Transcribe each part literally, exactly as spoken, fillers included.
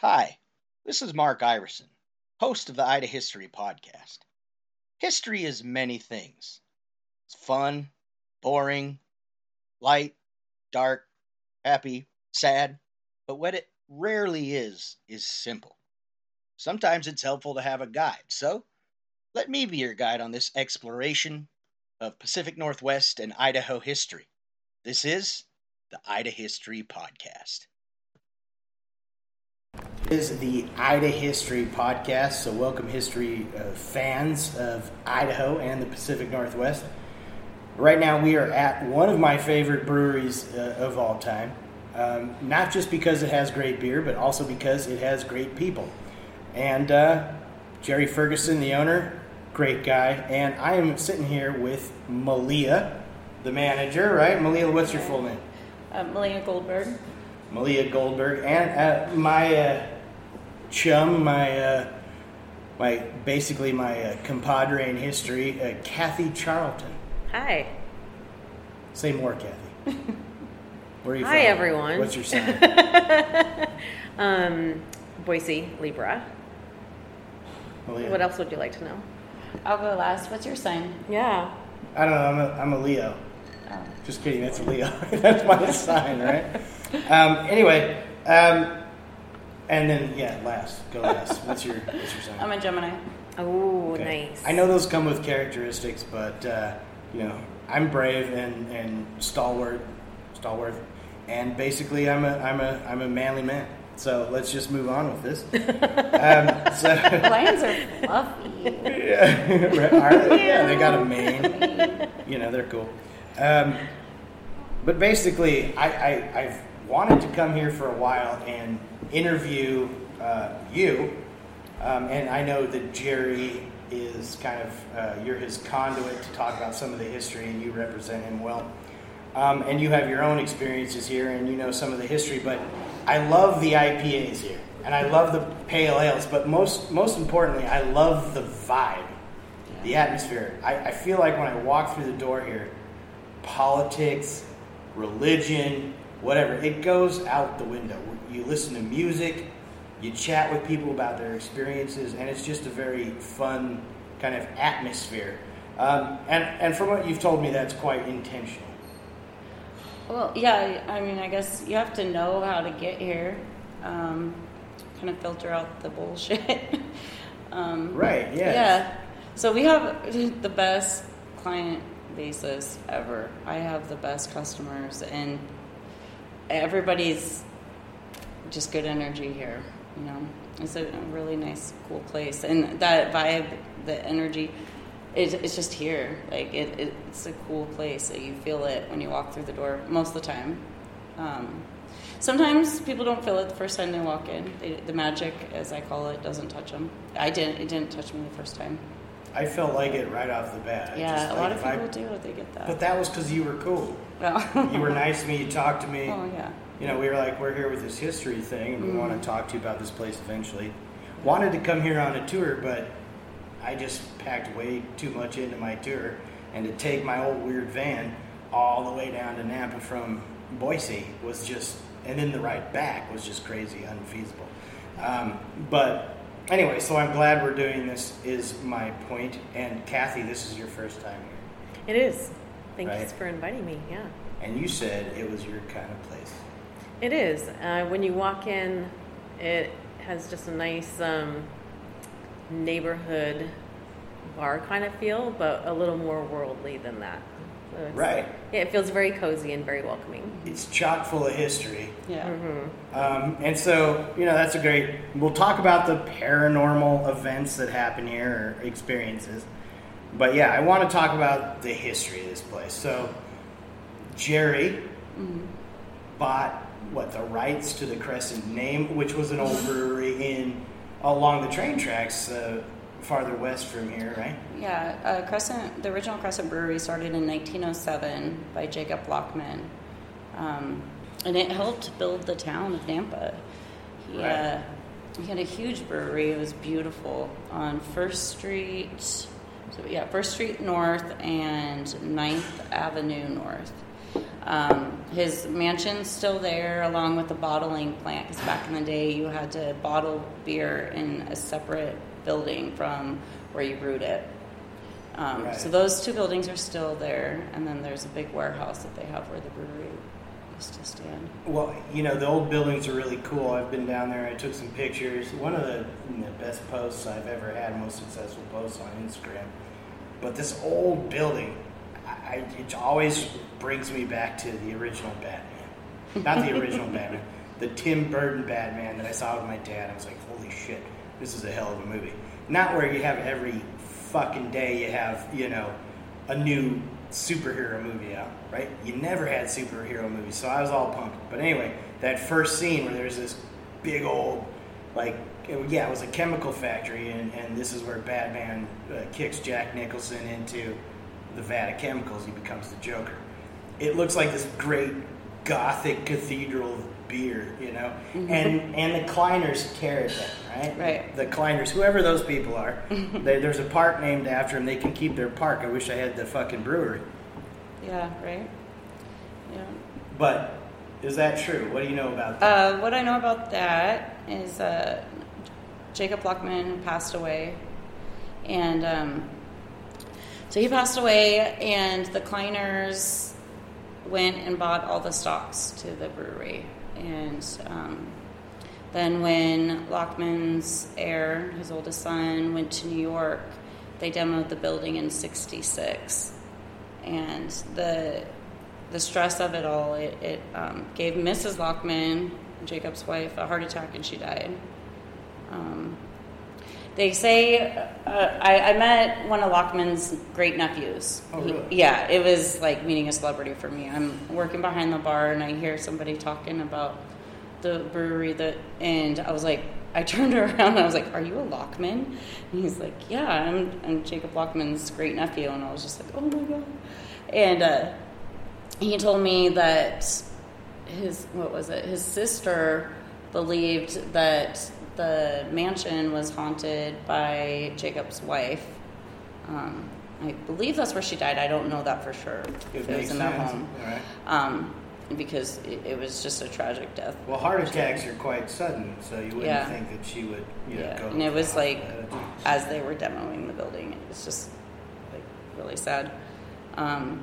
Hi, this is Mark Iverson, host of the Ida History Podcast. History is many things. It's fun, boring, light, dark, happy, sad, but what it rarely is, is simple. Sometimes it's helpful to have a guide, so let me be your guide on this exploration of Pacific Northwest and Idaho history. This is the Ida History Podcast. This is the Ida History Podcast, so welcome history uh, fans of Idaho and the Pacific Northwest. Right now we are at one of my favorite breweries uh, of all time, um, not just because it has great beer, but also because it has great people. And uh, Jerry Ferguson, the owner, great guy, and I am sitting here with Malia, the manager, right? Malia, what's your full name? Uh, Malia Goldberg. Malia Goldberg, and uh, my uh, chum, my uh, my basically my uh, compadre in history, uh, Kathy Charlton. Hi. Say more, Kathy. Where are you Hi, from? everyone. What's your sign? um, Boise, Libra. Malia. What else would you like to know? I'll go last. What's your sign? Yeah. I don't know. I'm a, I'm a Leo. Oh. Just kidding. That's a Leo. That's my sign, right? Um, anyway, um, and then yeah, last. Go last. What's your What's your sign? I'm a Gemini. Oh, Okay. nice. I know those come with characteristics, but uh, you know, I'm brave and, and stalwart, stalwart, and basically I'm a I'm a I'm a manly man. So let's just move on with this. um, so, Lions are fluffy. yeah, right, are they? Yeah, they got a mane. You know, they're cool. Um, but basically, I, I I've wanted to come here for a while and interview uh, you. Um, and I know that Jerry is kind of, uh, you're his conduit to talk about some of the history, and you represent him well. Um, and you have your own experiences here, and you know some of the history. But I love the I P As here, and I love the pale ales. But most most importantly, I love the vibe, the atmosphere. I, I feel like when I walk through the door here, politics, religion, whatever, it goes out the window. You listen to music, you chat with people about their experiences, and it's just a very fun kind of atmosphere. Um, and, and from what you've told me, that's quite intentional. Well, yeah, I mean, I guess you have to know how to get here. Um, kind of filter out the bullshit. um, Right, yeah. Yeah. So we have the best client basis ever. I have the best customers, and everybody's just good energy here. You know, it's a really nice, cool place, and that vibe, the energy, it, it's just here. Like it, it, it's a cool place. That you feel it when you walk through the door. Most of the time, um, sometimes people don't feel it the first time they walk in. They, the magic, as I call it, doesn't touch them. I didn't. It didn't touch me the first time. I felt like it right off the bat. Yeah, Just a like lot of if I- people do. They get that. But that was because you were cool. Well, You were nice to me, you talked to me. oh yeah. You know, we were like, we're here with this history thing, and we Mm. want to talk to you about this place eventually. Wanted to come here on a tour, but I just packed way too much into my tour, and to take my old weird van all the way down to Nampa from Boise was just, and then the ride back was just crazy, unfeasible. Um, but anyway, so I'm glad we're doing this, is my point. And Kathy, this is your first time here. It is. Thank Right. you for inviting me. Yeah. And you said it was your kind of place. It is. Uh, when you walk in, it has just a nice um, neighborhood bar kind of feel, but a little more worldly than that. So it's- Right. Yeah, it feels very cozy and very welcoming. It's chock full of history. Yeah. Mm-hmm. Um, and so, you know, that's a great... We'll talk about the paranormal events that happen here, or experiences. But yeah, I want to talk about the history of this place. So, Jerry Mm-hmm. bought, what, the rights to the Crescent name, which was an old brewery in along the train tracks uh, farther west from here, right? Yeah, uh, Crescent. The original Crescent Brewery started in nineteen oh seven by Jacob Blockman, um, and it helped build the town of Nampa. He, Right. uh, he had a huge brewery. It was beautiful on First Street. So yeah, First Street North and Ninth Avenue North. Um, his mansion's still there, along with the bottling plant. Because back in the day, you had to bottle beer in a separate building from where you brewed it. Um, Right. So those two buildings are still there, and then there's a big warehouse that they have where the brewery used to stand. Well, you know, the old buildings are really cool. I've been down there. I took some pictures. One of the, the best posts I've ever had, most successful posts on Instagram. But this old building, I, it always brings me back to the original Batman. Not the original Batman. The Tim Burton Batman that I saw with my dad. I was like, holy shit, this is a hell of a movie. Not where you have every fucking day you have, you know, a new superhero movie out, right? You never had superhero movies, so I was all pumped. But anyway, that first scene where there's this big old, like, it, yeah, it was a chemical factory, and, and this is where Batman uh, kicks Jack Nicholson into the vat of chemicals. He becomes the Joker. It looks like this great gothic cathedral of beer, you know? Mm-hmm. And and the Kleiners tear it down, right? Right. The Kleiners, whoever those people are, they, there's a park named after them. They can keep their park. I wish I had the fucking brewery. Yeah, right? Yeah. But is that true? What do you know about that? Uh, what I know about that is uh, Jacob Lockman passed away. And um, so he passed away, and the Kleiners went and bought all the stocks to the brewery. And um, then when Lockman's heir, his oldest son, went to New York, they demoed the building in sixty-six. And the the stress of it all, it, it um, gave Missus Lockman, Jacob's wife, a heart attack, and she died. Um, they say, uh, I, I met one of Lockman's great nephews. Oh, really? He, yeah, it was like meeting a celebrity for me. I'm working behind the bar, and I hear somebody talking about the brewery, that, and I was like, I turned around and I was like, are you a Lockman? And he's like, yeah, I'm, I'm Jacob Lockman's great nephew. And I was just like, oh my God. And uh, he told me that his, what was it, his sister believed that the mansion was haunted by Jacob's wife. Um, I believe that's where she died. I don't know that for sure. It It was makes in their sense. home. All right. Um, because it, it was just a tragic death. Well, heart attacks are quite sudden, so you wouldn't Yeah. think that she would, you know, Yeah, go. and it to was the like, hospital. as they were demoing the building, it was just like really sad. Um,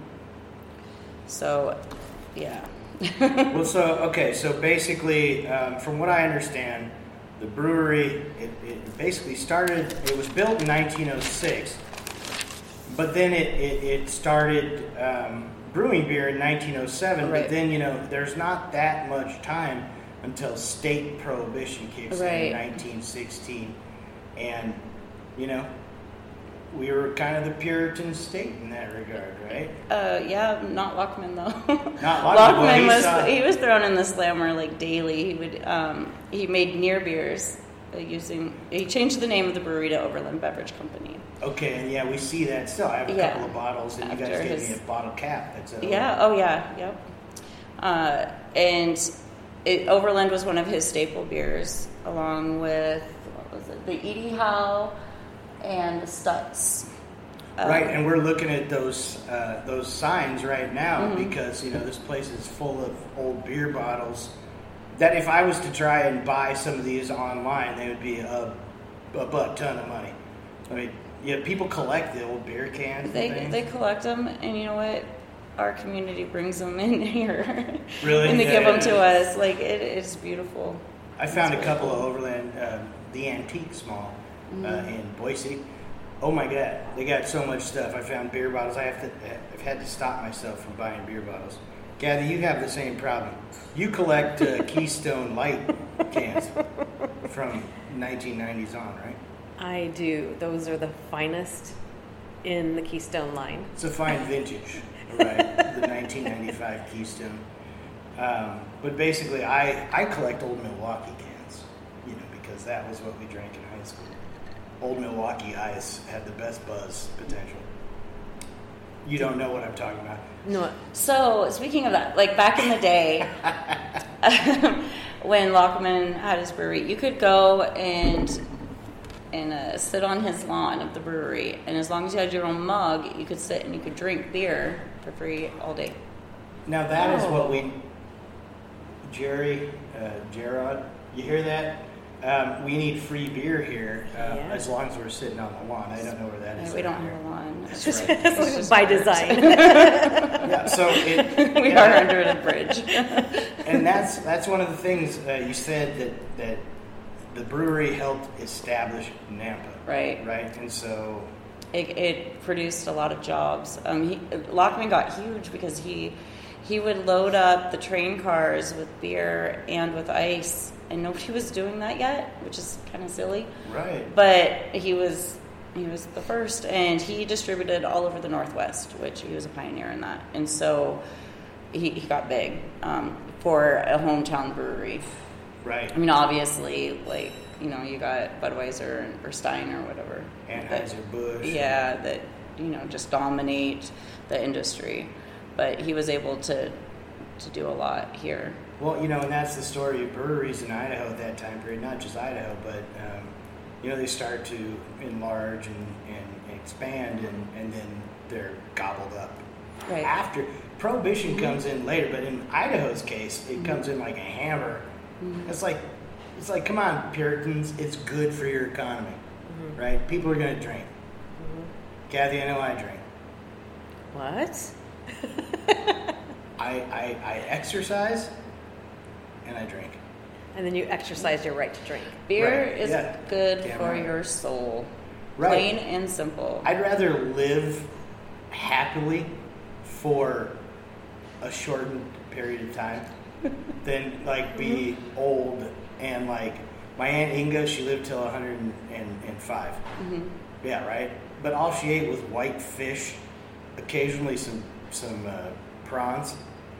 so, yeah. Well, so okay, so basically, um, from what I understand, the brewery it, it basically started. It was built in nineteen oh six, but then it it, it started um, brewing beer in nineteen oh seven. Right. But then you know, there's not that much time until state prohibition kicks in Right. in nineteen sixteen, and you know, we were kind of the Puritan state in that regard, right? Uh, yeah, not Lockman though. Not Lockman, well, he was saw- he was thrown in the slammer like daily. He would um, he made near beers uh, using. He changed the name of the brewery to Overland Beverage Company. Okay, and yeah, we see that still. I have a Yeah. couple of bottles, and you guys After gave his- me a bottle cap. That's a, Yeah. Oh yeah. Yep. Uh, and it, Overland was one of his staple beers, along with what was it, the Edie Howe and the Stutz. Um, Right, and we're looking at those uh, those signs right now Mhm. because you know this place is full of old beer bottles. That if I was to try and buy some of these online, they would be a, a butt ton of money. I mean, yeah, people collect the old beer cans. and They things. they collect them, and you know what? Our community brings them in here. Really? and they Yeah, give them yeah. to us. Like it, it's beautiful. I found a It's couple really of Overland, uh, the Antique Small uh, Mhm. in Boise. Oh my God, they got so much stuff. I found beer bottles. I have to, I've had to stop myself from buying beer bottles. Kathy, you have the same problem. You collect uh, Keystone Light cans from nineteen nineties on, right? I do. Those are the finest in the Keystone line. It's a fine vintage, right? The nineteen ninety-five Keystone. Um, but basically, I, I collect old Milwaukee cans, you know, because that was what we drank in high school. Old Milwaukee Ice had the best buzz potential. You don't know what I'm talking about. No, So speaking of that, like back in the day, when Lockman had his brewery, you could go and and uh, sit on his lawn of the brewery, and as long as you had your own mug, you could sit and you could drink beer for free all day. Now that is Oh. what we, Jerry, uh, Gerard, you hear that? Um, we need free beer here, uh, Yeah. as long as we're sitting on the lawn. I don't know where that is. Yeah, we don't here. have a lawn. That's right. It's just By dirt. design. Yeah, so it, We are under a bridge. and that's that's one of the things uh, you said that that the brewery helped establish Nampa, Right. right? And so, It, it produced a lot of jobs. Um, he, Lockman got huge because he he would load up the train cars with beer and with ice, and nobody was doing that yet, which is kind of silly. right, But he was he was the first, and he distributed all over the Northwest, which he was a pioneer in that. And so he, he got big um, for a hometown brewery. right. I mean, obviously, like, you know, you got Budweiser or Stein or whatever. that- Anheuser-Busch. Yeah, that, you know, just dominate the industry. But he was able to to do a lot here. Well, you know, and that's the story of breweries in Idaho at that time period. Not just Idaho, but um, you know, they start to enlarge and, and expand, and, and then they're gobbled up. Right. After Prohibition Mm-hmm. comes in later, but in Idaho's case, it comes in like a hammer. Mm-hmm. It's like, it's like, come on, Puritans, it's good for your economy, Mm-hmm. right? People are going to drink. Kathy, I know I drink. What? I, I, I exercise, and I drink. And then you exercise your right to drink. Beer Right, is yeah. good Damn for right. your soul. Right. Plain and simple. I'd rather live happily for a shortened period of time than like be old and like my Aunt Inga, she lived till one hundred five. Mm-hmm. Yeah, right. But all she ate was white fish, occasionally some some uh, prawns,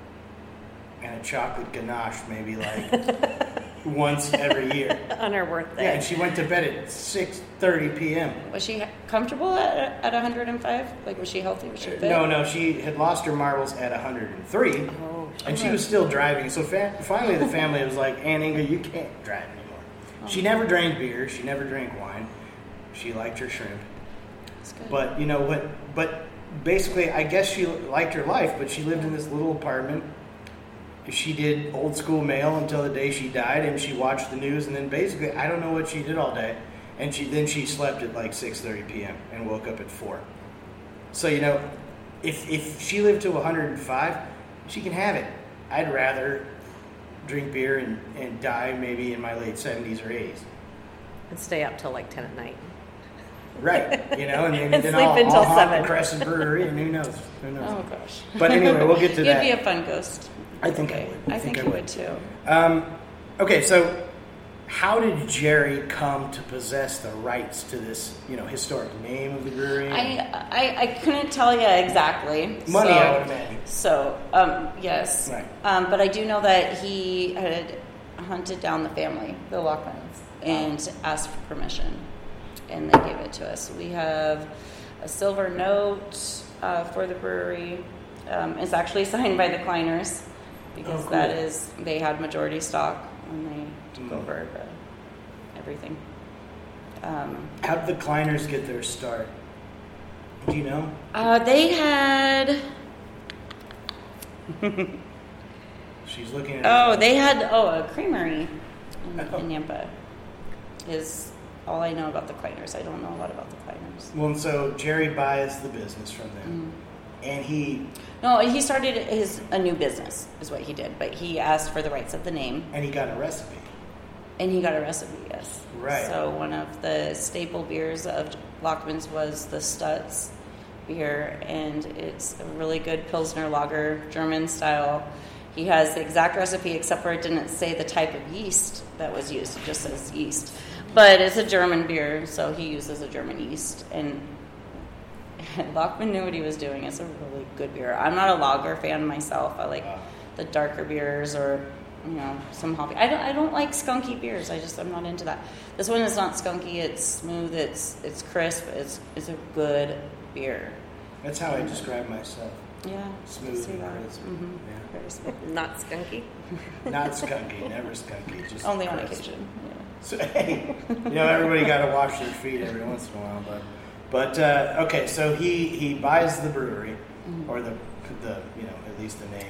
and a chocolate ganache, maybe like once every year. On her birthday. Yeah, and she went to bed at six thirty p.m. Was she comfortable at, at one hundred five? Like, was she healthy? Was she fit? No, no, she had lost her marbles at one hundred three, Oh, and she okay. was still driving. So fa- finally, the family was like, "Aunt Inga, you can't drive anymore." She never drank beer. She never drank wine. She liked her shrimp. That's good. But you know what? But basically, I guess she liked her life. But she lived in this little apartment. She did old school mail until the day she died, and she watched the news. And then basically, I don't know what she did all day. And she then she slept at like six thirty p.m. and woke up at four. So you know, if if she lived to one hundred five, she can have it. I'd rather drink beer and, and die maybe in my late seventies or eighties. and stay up till like ten at night. Right, you know, and then, And then sleep I'll, until I'll haunt seven. the Crescent Brewery, and who knows? Who knows? Oh, gosh. But anyway, we'll get to You'd that. be a fun ghost. I think I Okay. would. I think I you would. would too. Um, okay, so how did Jerry come to possess the rights to this, you know, historic name of the brewery? I, I, I couldn't tell you exactly. Money, so, I would imagine. So, um, yes. Right. Um, but I do know that he had hunted down the family, the Lockmans, and asked for permission, and they gave it to us. We have a silver note uh, for the brewery. Um, it's actually signed by the Kleiners because Oh, cool. that is, they had majority stock when they took Mm. over the, everything. Um, How did the Kleiners get their start? Do you know? uh, they had. She's looking at Oh, they had oh a creamery in, Oh. in Nampa. Is all I know about the Kleiners. I don't know a lot about the Kleiners. Well, and so Jerry buys the business from them, Mm. and he No, he started his a new business is what he did, but he asked for the rights of the name, and he got a recipe. and he got a recipe. Yes, Right. So one of the staple beers of Lockman's was the Stutz beer, and it's a really good Pilsner lager, German style. He has the exact recipe, except for it didn't say the type of yeast that was used. It just says yeast. But it's a German beer, so he uses a German yeast. And Lockman knew what he was doing. It's a really good beer. I'm not a lager fan myself. I like Wow. the darker beers or, you know, some hoppy. I don't, I don't like skunky beers. I just, I'm not into that. This one is not skunky. It's smooth. It's it's crisp. It's it's a good beer. That's how I describe myself. Yeah. Smooth see and that. crisp. Mhm. Yeah. Very smooth. Not skunky. Not skunky, never skunky. Just Only on crisp. occasion. Yeah. So, hey, you know, everybody got to wash their feet every once in a while, but but uh, okay. So he he buys the brewery, Mm-hmm. or the the you know at least the name,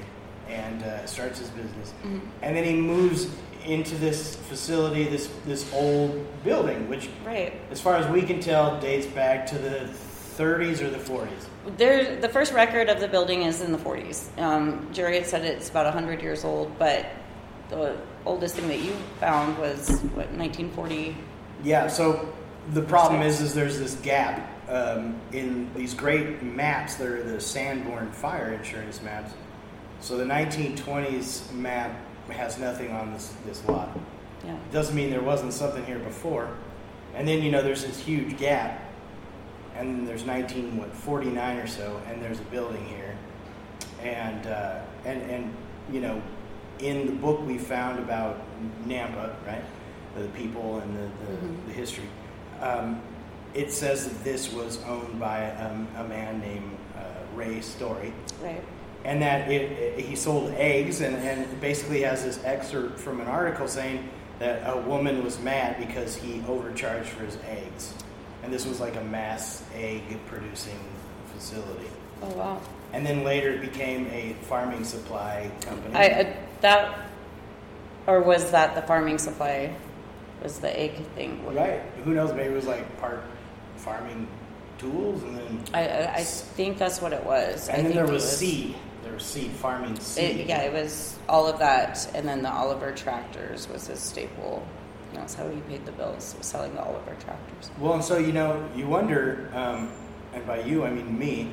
and uh, starts his business. Mm-hmm. And then he moves into this facility, this this old building, which, Right. as far as we can tell, dates back to the thirties or the forties. There, the first record of the building is in the forties. Um, Jerry had said it's about one hundred years old, but the oldest thing that you found was, what, nineteen forty? Yeah, so the problem is, is there's this gap um, in these great maps. They're the Sanborn fire insurance maps. So the nineteen twenties map has nothing on this, this lot. Yeah. Doesn't mean there wasn't something here before. And then, you know, there's this huge gap. And then there's nineteen, what, forty-nine or so, and there's a building here. And, uh, and, and you know, in the book we found about Nampa, right, the people and the, the, Mm-hmm. the history, um, it says that this was owned by um, a man named uh, Ray Story. Right. And that it, it, he sold eggs, and, and basically has this excerpt from an article saying that a woman was mad because he overcharged for his eggs. And this was like a mass egg producing facility. Oh, wow. And then later it became a farming supply company. I, uh, that, or was that the farming supply, was the egg thing? Right. Who knows? Maybe it was like part farming tools, and then I, I, I think that's what it was. and I then think there was, it was seed. There was seed farming seed. It, yeah, it was all of that, and then the Oliver tractors was his staple. That's how he paid the bills, was selling the Oliver tractors. Well, and so, you know, you wonder, um, and by you I mean me,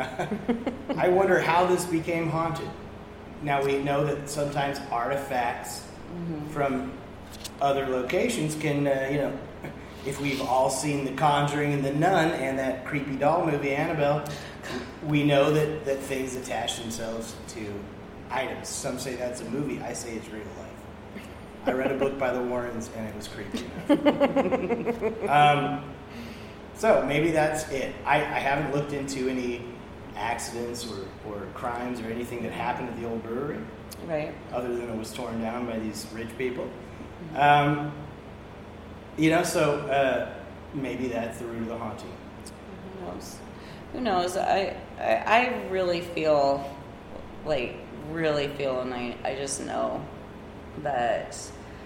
I wonder how this became haunted. Now we know that sometimes artifacts Mm-hmm. from other locations can, uh, you know, if we've all seen The Conjuring and The Nun and that creepy doll movie Annabelle, we know that, that things attach themselves to items. Some say that's a movie. I say it's real life. I read a book by the Warrens and it was creepy enough. um, so maybe that's it. I, I haven't looked into any accidents or, or crimes or anything that happened at the old brewery, Right. other than it was torn down by these rich people. Um, you know, so uh, maybe that's the root of the haunting. Who knows? Who knows? I, I, I really feel, like, really feel, and I, I just know that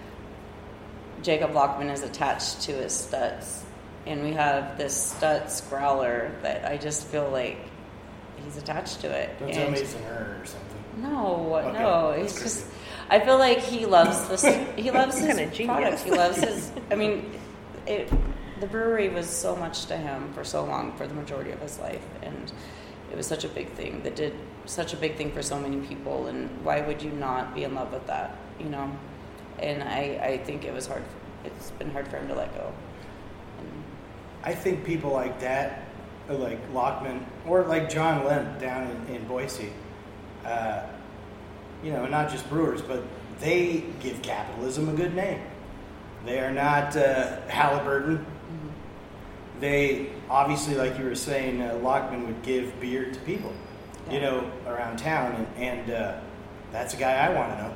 Jacob Lockman is attached to his Stutz. And we have this Stutz growler that I just feel like he's attached to it. Don't and tell me it's an urn or something. No, Okay, no. that's It's just. creepy. I feel like he loves this. He loves his Kinda genius. product. He loves his. I mean, it. The brewery was so much to him for so long, for the majority of his life, and it was such a big thing that did such a big thing for so many people. And why would you not be in love with that? You know. And I, I think it was hard. It's been hard for him to let go. And, I think people like that, like Lockman, or like John Lemp down in, in Boise, uh, you know, not just brewers, but they give capitalism a good name. They are not uh, Halliburton. mm-hmm. They, obviously, like you were saying, uh, Lockman would give beer to people, Yeah. you know, around town, and, and uh, that's a guy I want to know.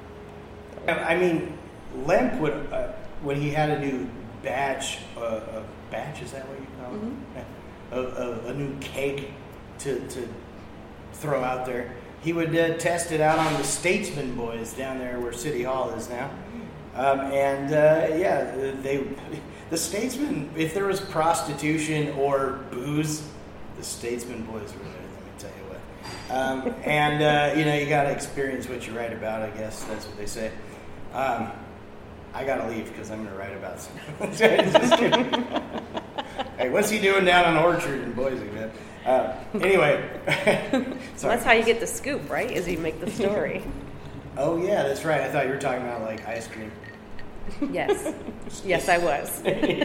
I mean, Lemp would, uh, when he had a new batch, uh, a batch, is that what you call it? Mhm. A, a, a new keg to, to throw out there. He would uh, test it out on the Statesman boys down there where City Hall is now. Um, and uh, yeah, they, the Statesman, if there was prostitution or booze, the Statesman boys were there, let me tell you what. Um, and, uh, you know, you got to experience what you write about, I guess. That's what they say. Um, I got to leave because I'm going to write about something. Just kidding. Hey, what's he doing down on Orchard in Boise, man? Uh, anyway. So that's how you get the scoop, right? Is you make the story. Oh, yeah, that's right. I thought you were talking about, like, ice cream. Yes. Yes, I was.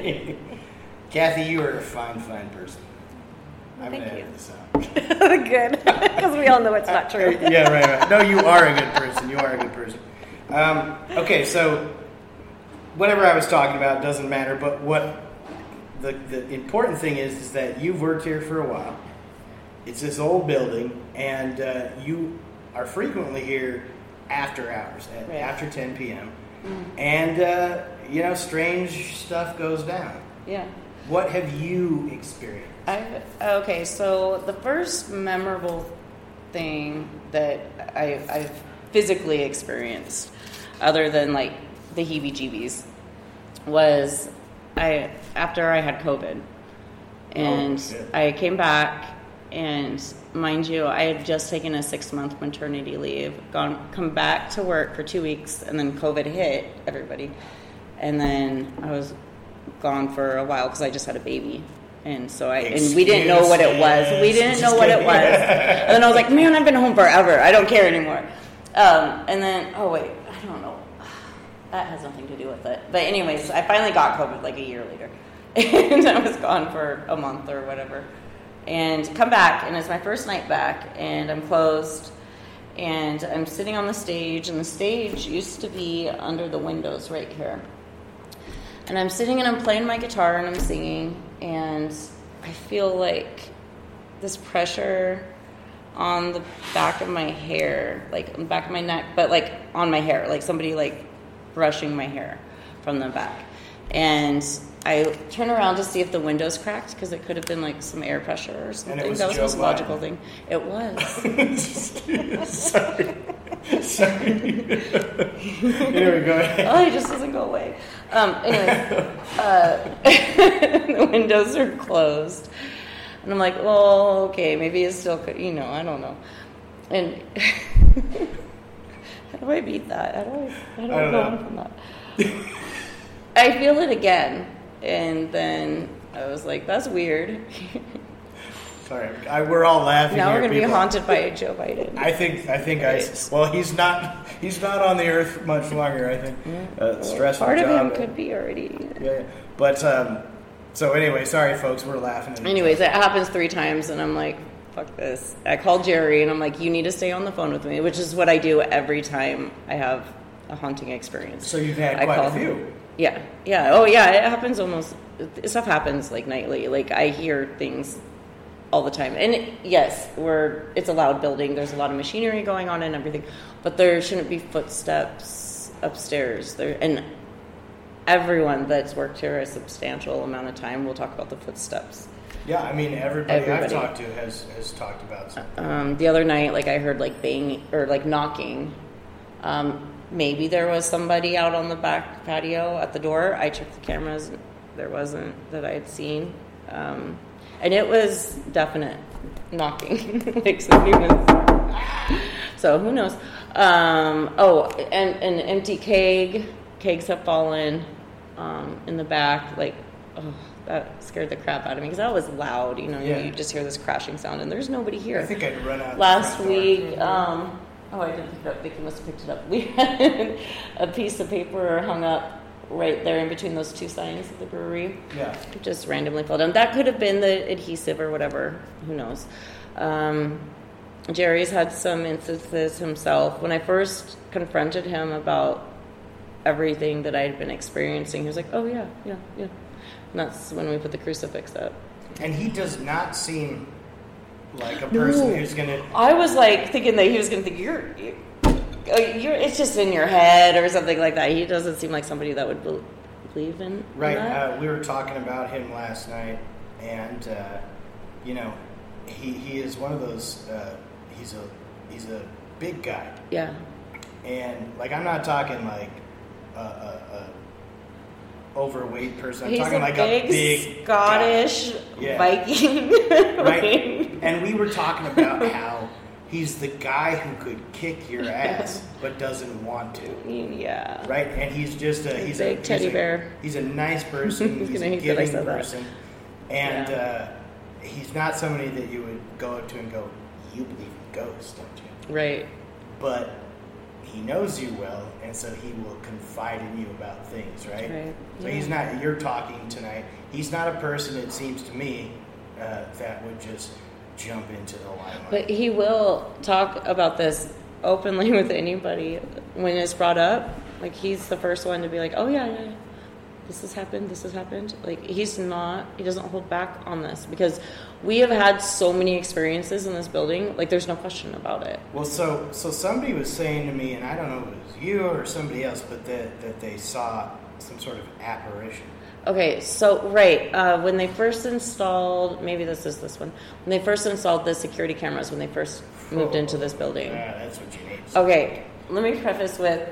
Kathy, you are a fine, fine person. I'm Thank gonna you. edit this out. Good. Because we all know it's not true. Uh, yeah, right, right. No, you are a good person. You are a good person. Um, okay, so whatever I was talking about doesn't matter, but what the, the important thing is is that you've worked here for a while. It's this old building, and uh, you are frequently here after hours, at, Right. after ten p.m., Mm-hmm. and, uh, you know, strange stuff goes down. yeah. What have you experienced? I okay, so the first memorable thing that I, I've physically experienced, other than like the heebie-jeebies, was I after I had COVID, and Oh, shit. I came back, and mind you, I had just taken a six-month maternity leave, gone come back to work for two weeks, and then COVID hit everybody, and then I was gone for a while because I just had a baby. And so I, and we didn't know what it was. We didn't know what it was. And then I was like, man, I've been home forever. I don't care anymore. Um, and then, oh wait, I don't know. That has nothing to do with it. But anyways, I finally got COVID like a year later. And I was gone for a month or whatever. And come back, and it's my first night back, and I'm closed. And I'm sitting on the stage, and the stage used to be under the windows right here. And I'm sitting and I'm playing my guitar and I'm singing, and I feel like this pressure on the back of my hair, like on the back of my neck, but like on my hair, like somebody like brushing my hair from the back. And I turn around to see if the window's cracked, because it could have been like some air pressure or something. And it was that was Joe the most Biden. logical thing. It was. Sorry. Sorry. Anyway, go ahead. Oh, it just doesn't go away. Um, anyway, uh, the windows are closed. And I'm like, well, okay, maybe it's still, you know, I don't know. And how do I beat that? How do I, how do I, I don't go know. on from that? I feel it again. And then I was like, that's weird. Sorry, I, we're all laughing. Now here, we're going to be people. haunted by Joe Biden. I think. I think. I. Right. Well, he's not. He's not on the earth much longer. I think. Uh, stressful Part of job. him could be already. Yeah. yeah. But um. So anyway, sorry, folks. We're laughing. At Anyways, it happens three times, and I'm like, fuck this. I called Jerry, and I'm like, you need to stay on the phone with me, which is what I do every time I have a haunting experience. So you've had I quite call a few. him. Yeah, yeah. Oh, yeah, it happens almost, stuff happens, like, nightly. Like, I hear things all the time. And, yes, we're, it's a loud building. There's a lot of machinery going on and everything. But there shouldn't be footsteps upstairs. There, and everyone that's worked here a substantial amount of time will talk about the footsteps. Yeah, I mean, everybody, Everybody. I've talked to has, has talked about something. Um, the other night, like, I heard, like, banging, or, like, knocking. Um, maybe there was somebody out on the back patio at the door. I checked the cameras. There wasn't that I had seen. Um, and it was definite knocking. Like, somebody was... So, who knows? Um, oh, and an empty keg. Kegs have fallen um, in the back. Like, oh, that scared the crap out of me, because that was loud. You know, Yeah. you just hear this crashing sound, and there's nobody here. I think I'd run out. Last the front door. week, um, oh, I didn't pick it up. Vicky must have picked it up. We had a piece of paper hung up right there in between those two signs of the brewery. Yeah. It just randomly fell down. That could have been the adhesive or whatever. Who knows? Um, Jerry's had some instances himself. When I first confronted him about everything that I had been experiencing, he was like, oh, yeah, yeah, yeah. And that's when we put the crucifix up. And he does not seem like a person No. who's gonna. I was like thinking that he was going to think you're, you're, you're, it's just in your head or something like that. He doesn't seem like somebody that would bel- believe in, in Right. that. Uh, we were talking about him last night, and uh, you know, he he is one of those. Uh, he's a he's a big guy, Yeah, and like I'm not talking like a, a, a overweight person. I'm he's talking a like big, a big Scottish guy. Yeah. Viking, Right. And we were talking about how he's the guy who could kick your ass but doesn't want to. Yeah, Right, and he's just a he's Big a teddy he's a, bear. He's a nice person. He's he's gonna a hate that I giving said that. person, and Yeah. uh, he's not somebody that you would go up to and go, "You believe in ghosts, don't you?" right. But he knows you well, and so he will confide in you about things, right? Right, So yeah. he's not. You're talking tonight. He's not a person. It seems to me uh, that would just jump into the limelight. But he will talk about this openly with anybody when it's brought up. Like, he's the first one to be like, oh, yeah, yeah, yeah. This has happened, this has happened. Like, he's not, he doesn't hold back on this, because we have had so many experiences in this building. Like, there's no question about it. Well, so so somebody was saying to me, and I don't know if it was you or somebody else, but that that they saw some sort of apparition. Okay, so right uh, when they first installed, maybe this is this one. When they first installed the security cameras, when they first moved into this building. Yeah, that's what you need. Okay, let me preface with,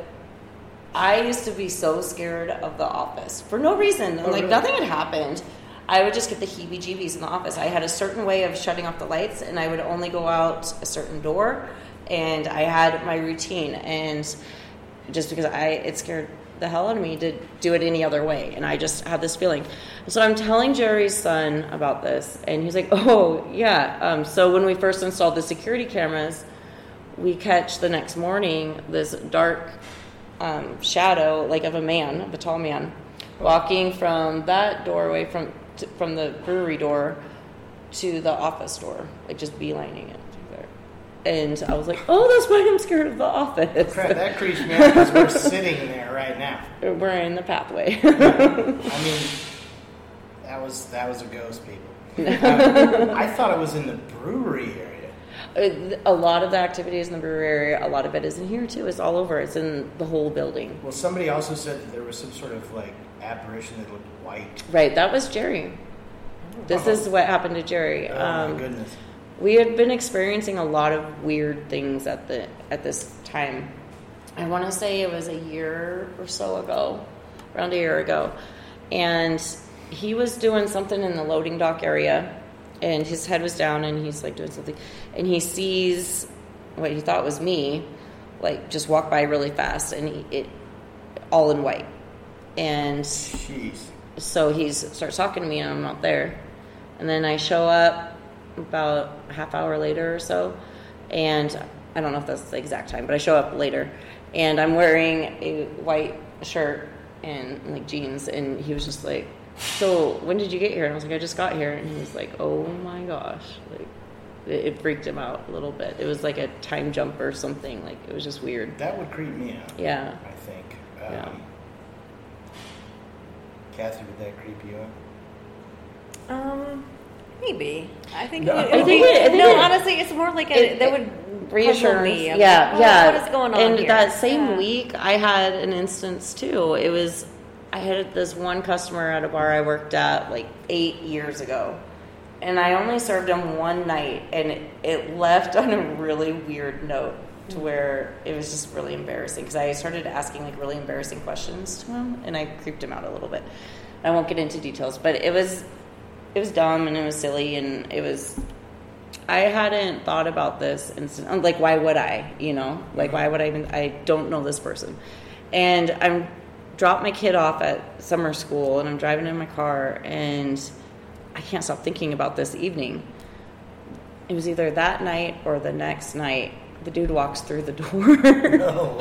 I used to be so scared of the office for no reason. Oh, like really? nothing had happened. I would just get the heebie-jeebies in the office. I had a certain way of shutting off the lights, and I would only go out a certain door. And I had my routine, and just because I it scared the hell out of me to do it any other way, and I just had this feeling. So I'm telling Jerry's son about this, and he's like, "Oh yeah." Um, so when we first installed the security cameras, we catch the next morning this dark um, shadow, like of a man, of a tall man, walking from that doorway from to, from the brewery door to the office door, like just beelining it. And I was like, oh, that's why I'm scared of the office. Crap, that creeps me out because we're sitting there right now. We're in the pathway. I mean, that was that was a ghost, people. Um, I thought it was in the brewery area. A lot of the activities in the brewery area, a lot of it is in here too. It's all over. It's in the whole building. Well, somebody also said that there was some sort of like apparition that looked white. Right, that was Jerry. This Oh. is what happened to Jerry. Oh um, my goodness. We had been experiencing a lot of weird things at the at this time. I want to say it was a year or so ago, around a year ago, and he was doing something in the loading dock area, and his head was down, and he's like doing something, and he sees what he thought was me, like just walk by really fast, and he, it all in white, and Jeez. so he starts talking to me, and I'm not there, and then I show up about a half hour later or so, and I don't know if that's the exact time, but I show up later, and I'm wearing a white shirt and like jeans, and he was just like, so when did you get here? And I was like, I just got here. And he was like, oh my gosh, like it, it freaked him out a little bit. It was like a time jump or something. Like it was just weird. That would creep me out. Yeah. I think. Um, Yeah. Kathy, would that creep you out? Um, maybe. I think. No. It, I would think be- it- I think no, it- honestly, it's more like a, it- that would Reassurance. puzzle me. I'm Yeah, like, oh, yeah. What is going on And here? that same Yeah. week, I had an instance too. It was, I had this one customer at a bar I worked at like eight years ago, and I only served him one night, and it, it left on a really weird note to where it was just really embarrassing because I started asking like really embarrassing questions to him, and I creeped him out a little bit. I won't get into details, but it was it was dumb and it was silly, and it was. I hadn't thought about this instant. Like, why would I? You know, like why would I even? I don't know this person, and I'm dropped my kid off at summer school, and I'm driving in my car, and I can't stop thinking about this evening. It was either that night or the next night. The dude walks through the door. No.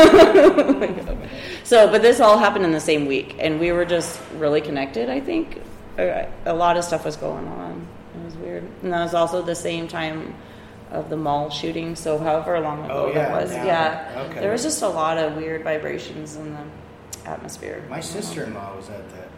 Oh my God. So, but this all happened in the same week, and we were just really connected, I think. A a lot of stuff was going on. It was weird. And that was also the same time of the mall shooting, so however long ago Oh, yeah, that was. yeah. Yeah. Okay. There was just a lot of weird vibrations in the atmosphere. My sister-in-law was at that.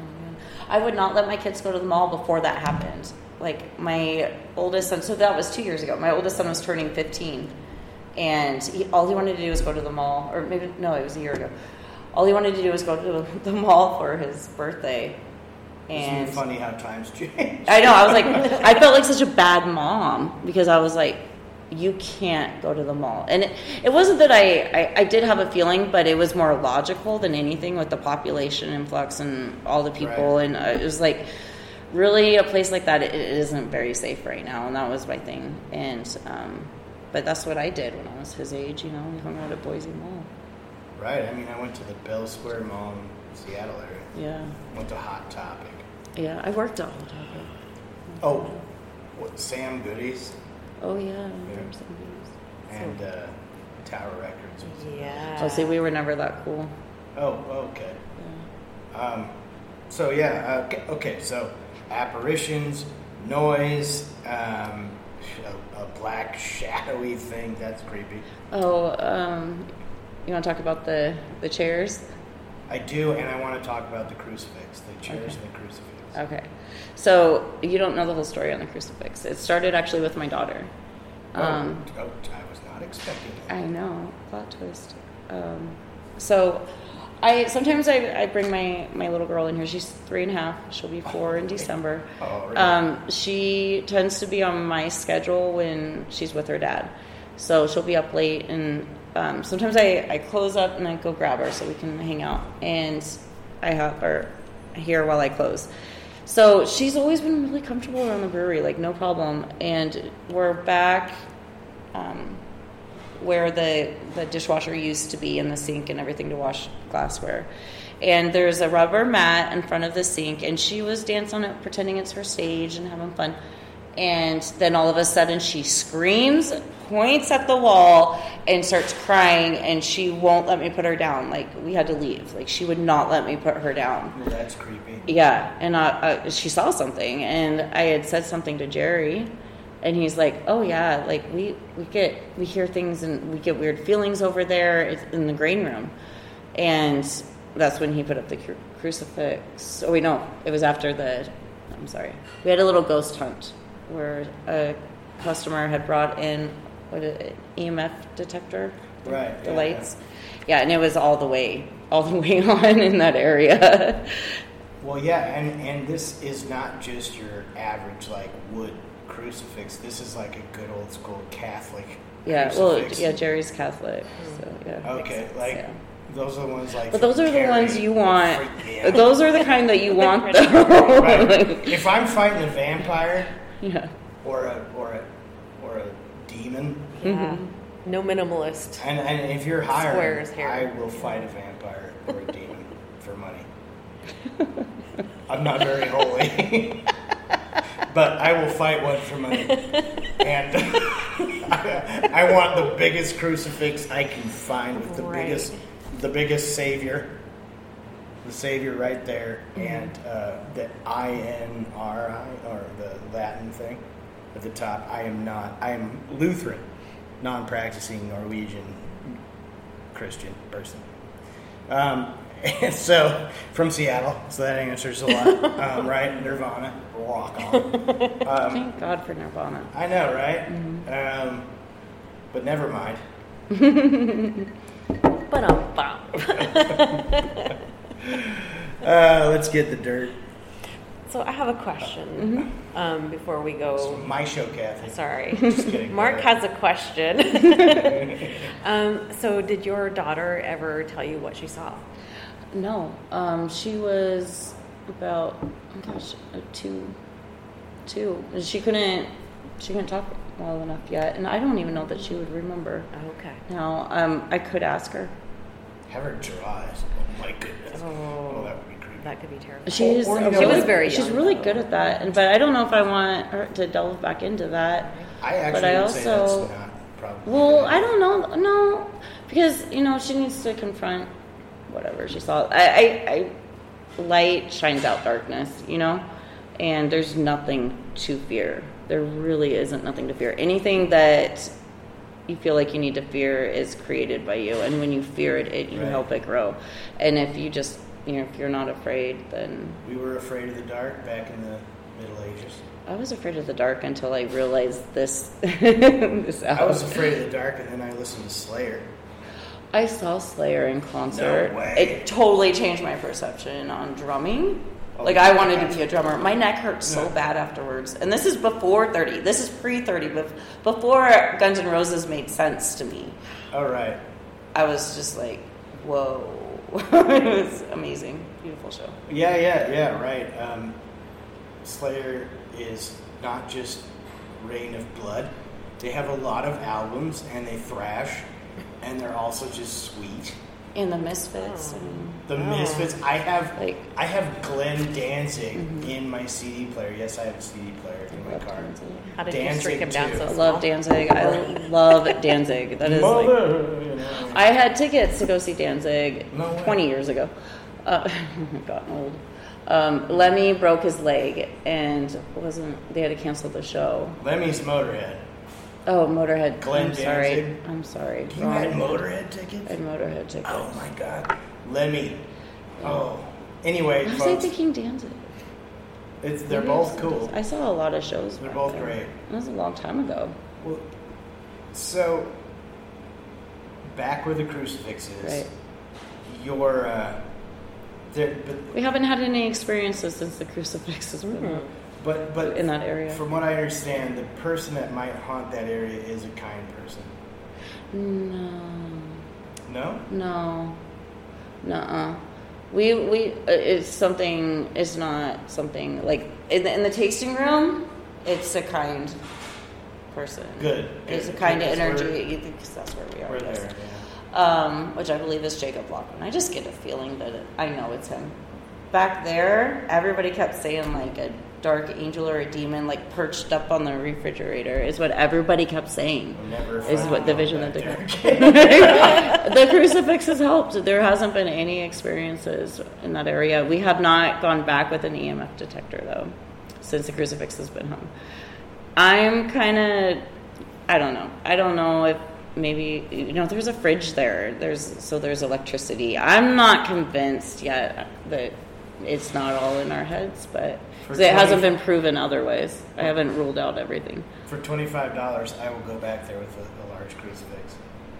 I would not let my kids go to the mall before that happened. Like my oldest son, so that was two years ago. My oldest son was turning fifteen, and he, all he wanted to do was go to the mall, or maybe no, it was a year ago. All he wanted to do was go to the mall for his birthday. Isn't And it funny how times change? I know, I was like, I felt like such a bad mom because I was like, you can't go to the mall. And it, it wasn't that I, I, I did have a feeling, but it was more logical than anything with the population influx and all the people. Right. And uh, it was like, really, a place like that, it, it isn't very safe right now. And that was my thing. And, um, but that's what I did when I was his age, you know, we hung out at Boise Mall. Right. I mean, I went to the Bell Square Mall in Seattle area. Yeah. Went to Hot Topic. Yeah, I worked at Hot Topic. Oh, what, Sam Goodies Oh, yeah. I Yeah. remember some of these. and uh, Tower Records. Was Yeah. Oh, see, we were never that cool. Oh, okay. Yeah. Um, so yeah, uh, okay, okay. So apparitions, noise, um, a, a black shadowy thing. That's creepy. Oh, um, you want to talk about the, the chairs? I do, and I want to talk about the crucifix, the chairs Okay. and the crucifix. Okay. So you don't know the whole story on the crucifix. It started actually with my daughter. Um, oh, oh, I was not expecting that. I know, plot twist. Um, so I sometimes I, I bring my, my little girl in here. She's three and a half. She'll be four in December. Oh, really? Um, she tends to be on my schedule when she's with her dad. So she'll be up late, and um, sometimes I, I close up and I go grab her so we can hang out. And I have her here while I close. So she's always been really comfortable around the brewery, like no problem. And we're back um, where the, the dishwasher used to be, in the sink and everything to wash glassware. And there's a rubber mat in front of the sink, and she was dancing on it, pretending it's her stage and having fun. And then all of a sudden she screams, points at the wall, and starts crying, and she won't let me put her down. Like, we had to leave. Like, she would not let me put her down. Well, that's creepy. Yeah, and uh, uh, she saw something, and I had said something to Jerry, and he's like, oh yeah, like, we, we get, we hear things, and we get weird feelings over there in the grain room. And that's when he put up the cru- crucifix. Oh, wait, no, it was after the, I'm sorry. We had a little ghost hunt where a customer had brought in what an E M F detector, Right, the yeah, lights, yeah. yeah, and it was all the way, all the way on in that area. Well, yeah, and, and this is not just your average, like, wood crucifix. This is like a good old school Catholic Yeah, well, crucifix. yeah, Jerry's Catholic, so yeah. Okay, like, yeah. those are the ones like... But those are the Carrie ones you want. freak me out. Those are the kind that you want, though. Right. If I'm fighting a vampire Yeah. or a or a or a demon, Yeah. No minimalist. and, and if you're hiring, Squares here. I will fight a vampire or a demon for money. I'm not very holy, but I will fight one for money. And I, I want the biggest crucifix I can find with the Right. biggest, the biggest savior, the savior right there, and uh, the I N R I, or the Latin thing at the top. I am not. I am Lutheran, non-practicing Norwegian Christian person. Um, and so from Seattle, so that answers a lot, um, right? Nirvana, rock on. Um, Thank God for Nirvana. I know, right? Um, but never mind. But um, bum. Uh, let's get the dirt. So I have a question um, before we It's go. my show, Kathy. Sorry. Just kidding. Mark Go ahead. has a question. um, so did your daughter ever tell you what she saw? No, um, she was about, oh gosh, uh, two, two. And She couldn't, she couldn't talk well enough yet, and I don't even know that she would remember. Okay. Now, um, I could ask her. Have her draw us. Oh my goodness. Oh. Oh, that would be creepy. That could be terrible. She's Or, you know, she like- was very She's young, really though. good at that, and but I don't know if I want her to delve back into that. I actually But I would say also- that's not probably. Well, I don't know, no, because you know she needs to confront whatever she saw. I, I, I light shines out darkness, you know, and there's nothing to fear. There really isn't nothing to fear. Anything that you feel like you need to fear is created by you, and when you fear it, it you Right. help it grow. And if you just, you know, if you're not afraid, then We were afraid of the dark back in the Middle Ages. I was afraid of the dark until I realized this. this I was album. afraid of the dark, and then I listened to Slayer. I saw Slayer in concert. No way. It totally changed my perception on drumming. Oh, Like, I wanted to be a drummer. My neck hurt so Yeah. bad afterwards. And this is before thirty. This is pre thirty. Before Guns N' Roses made sense to me. All right. I was just like, whoa. It was amazing. Beautiful show. Yeah, yeah, yeah, right. Um, Slayer is not just Rain of Blood. They have a lot of albums, and they thrash, and they're also just sweet. And the Misfits. Oh. And The Oh. Misfits. I have Like- I have Glenn Danzig Mhm. in my C D player. Yes, I have a C D player in I my love car. Danzig. How did Danzig, you streak him down too. so I small? love Danzig. I love Danzig. That is like... Mother, you know. I had tickets to go see Danzig No way. twenty years ago. Uh, gotten old. Um, Lemmy broke his leg and wasn't. They had to cancel the show. Lemmy's Motorhead. Oh, Motorhead. Glenn I'm sorry. Danzig. I'm sorry. You had Wrong. Motorhead I tickets? had Motorhead tickets. Oh my God, Lemmy. Oh. Anyway, Why was I folks, thinking Danzig? it's, they're Maybe both it's- cool. I saw a lot of shows. They're back both then. great. That was a long time ago. Well, so back where the crucifix is, Right. your uh, there, but We haven't had any experiences since the crucifix has been Mhm. but but in that area. from what I understand, the person that might haunt that area is a kind person. No, No. no, nuh-uh. We we uh, it's something. It's not something like in the, in the tasting room. It's a kind person. Good. It's a Good. kind of Because energy. we're- You think 'cause that's where we are. We're yes. there. Yeah. Um, which I believe is Jacob Lockman. I just get a feeling that it, I know it's him. Back there, everybody kept saying like a dark angel or a demon like perched up on the refrigerator is what everybody kept saying. We'll never Is find what the out vision back that there. they The crucifix has helped. There hasn't been any experiences in that area. We have not gone back with an E M F detector though, since the crucifix has been home. I'm kind of, I don't know. I don't know if maybe, you know, there's a fridge there. There's so there's electricity. I'm not convinced yet that it's not all in our heads, but For 'cause it hasn't twenty been proven other ways. I haven't ruled out everything. For twenty-five dollars, I will go back there with a, a large crucifix,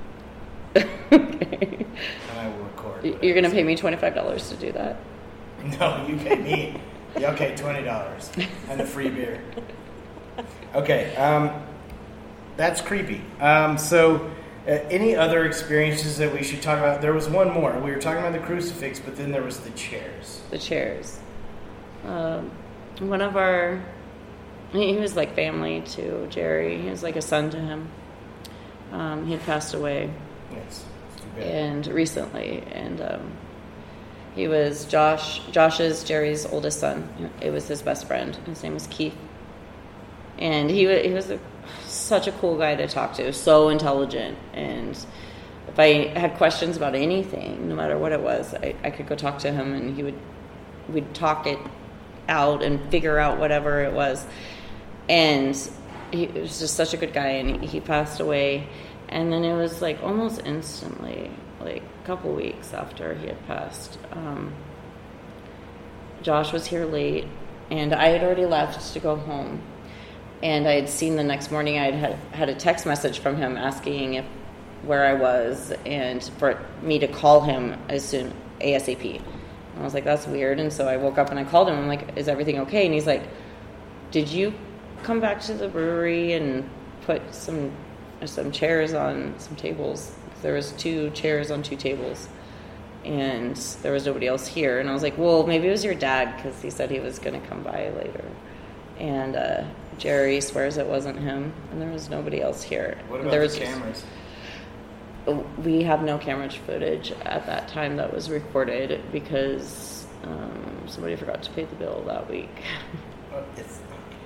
Okay. and I will record. You're going to pay me twenty-five dollars to do that? No, you pay me. Yeah, okay, twenty dollars and a free beer. Okay, um, that's creepy. Um, so, uh, any other experiences that we should talk about? There was one more. We were talking about the crucifix, but then there was the chairs. The chairs. Um, one of our, he he was like family to Jerry. He was like a son to him. Um, he had passed away. Yes. it's too bad. And recently, and um, he was Josh. Josh is Jerry's oldest son. It was his best friend. His name was Keith, and he wa- he was a, such a cool guy to talk to. So intelligent, and if I had questions about anything, no matter what it was, I, I could go talk to him, and he would we'd talk it out and figure out whatever it was. And he was just such a good guy, and he, he passed away. And then it was like almost instantly, like a couple weeks after he had passed, um, Josh was here late, and I had already left to go home. And I had seen the next morning, I had had a text message from him asking if where I was and for me to call him as soon ASAP. And I was like, that's weird. And so I woke up and I called him. I'm like, is everything okay? And he's like, did you come back to the brewery and put some some chairs on some tables? There was two chairs on two tables, and there was nobody else here. And I was like, well, maybe it was your dad, because he said he was going to come by later. And uh, Jerry swears it wasn't him, and there was nobody else here. What about there the was cameras? We have no camera footage at that time that was recorded because um, somebody forgot to pay the bill that week. Oh, it's,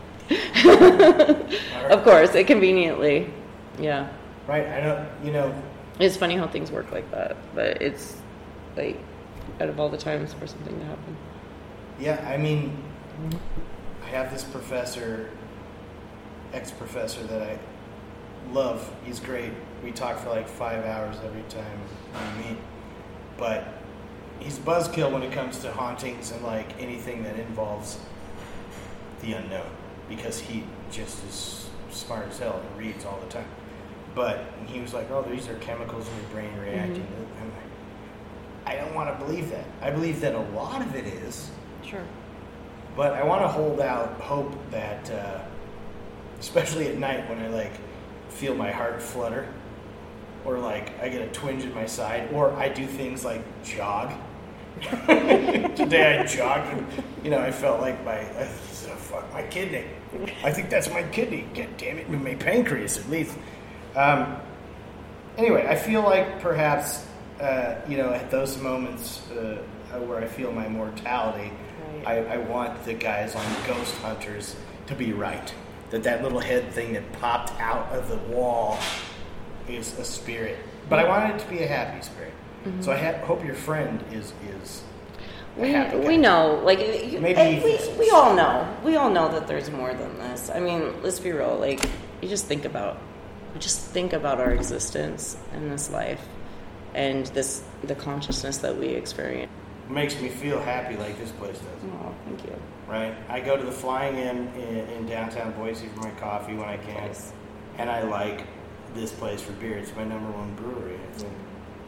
Of course, it conveniently. Yeah. right, I don't, you know, It's funny how things work like that, but it's like out of all the times for something to happen. yeah, I mean, I have this professor, ex-professor that I love. He's great. We talk for like five hours every time we meet. But he's a buzzkill when it comes to hauntings and like anything that involves the unknown, because he just is smart as hell and reads all the time. But he was like, oh, these are chemicals in your brain reacting. Mm-hmm. I'm like, I don't want to believe that. I believe that a lot of it is. Sure. But I want to hold out hope that, uh, especially at night when I like feel my heart flutter, or like I get a twinge in my side, or I do things like jog. Today I jogged, and you know I felt like my uh, fuck my kidney. I think that's my kidney. God damn it, my pancreas at least. Um, anyway, I feel like perhaps uh, you know at those moments uh, where I feel my mortality. I, I want the guys on Ghost Hunters to be right. That that little head thing that popped out of the wall is a spirit. But I want it to be a happy spirit. Mm-hmm. So I ha- hope your friend is is a We happy guy. we know, like you, Maybe eh, he- we we all know. We all know that there's more than this. I mean, let's be real. Like you just think about, just think about our existence in this life, and this the consciousness that we experience. It makes me feel happy like this place does. Oh, thank you. Right? I go to the Flying Inn in, in downtown Boise for my coffee when I can. Nice. And I like this place for beer. It's my number one brewery, I think.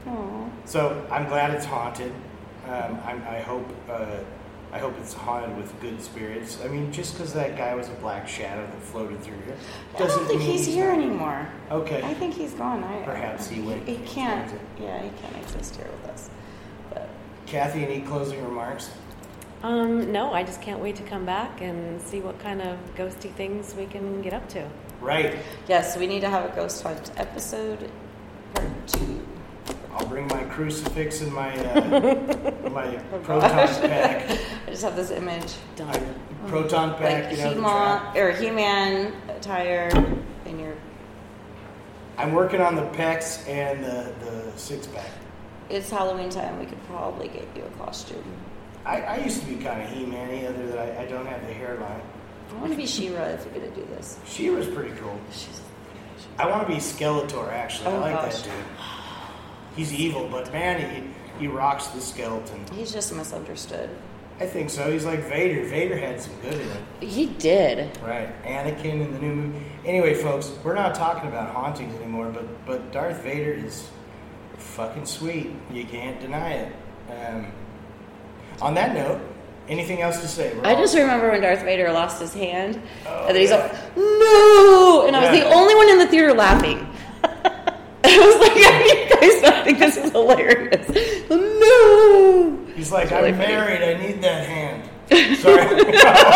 Aw. So I'm glad it's haunted. Um, I'm, I hope uh, I hope it's haunted with good spirits. I mean, just because that guy was a black shadow that floated through here, I doesn't don't think mean he's here not- anymore. Okay. I think he's gone. I, Perhaps he went He, can't. transit. Yeah, he can't exist here with us. But Kathy, any closing remarks? Um, no, I just can't wait to come back and see what kind of ghosty things we can get up to. Right. yes, we need to have a ghost hunt episode part two. I'll bring my crucifix and my uh, my Oh, proton gosh. pack. I just have this image. I, proton pack, Like you know. the He-Man, trap. or He-Man attire in your. I'm working on the pecs and the, the six pack. It's Halloween time. We could probably get you a costume. I, I used to be kind of He-Man-y, other than I, I don't have the hairline. I want to be She-Ra if you're gonna do this. She was pretty cool. She's. I want to be Skeletor, actually. I Oh, like gosh. that dude. He's evil, but man, he, he rocks the skeleton. He's just misunderstood. I think so. He's like Vader. Vader had some good in it. He did. Right. Anakin in the new movie. Anyway, folks, we're not talking about hauntings anymore, but, but Darth Vader is fucking sweet. You can't deny it. Um, on that note, anything else to say? We're I all- just remember when Darth Vader lost his hand, Oh, and then he's yeah. like, "No!" And I was Yeah. the only one in the theater laughing. I was like, "You guys don't think this is hilarious?" No. He's like, really I'm funny. married. I need that hand. Sorry.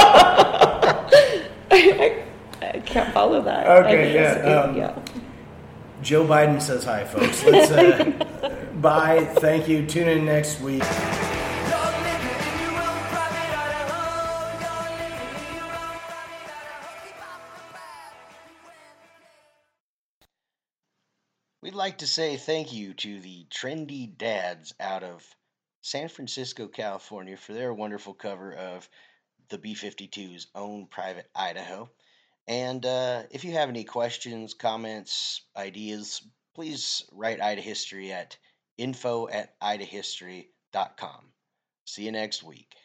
I, I can't follow that. Okay, I yeah, guess, um, yeah. Joe Biden says hi, folks. Let's uh, bye. Thank you. Tune in next week. We'd like to say thank you to the Trendy Dads out of San Francisco, California, for their wonderful cover of the B fifty-two's Own Private Idaho. And uh, if you have any questions, comments, ideas, please write Ida History at info at idahistory dot com. See you next week.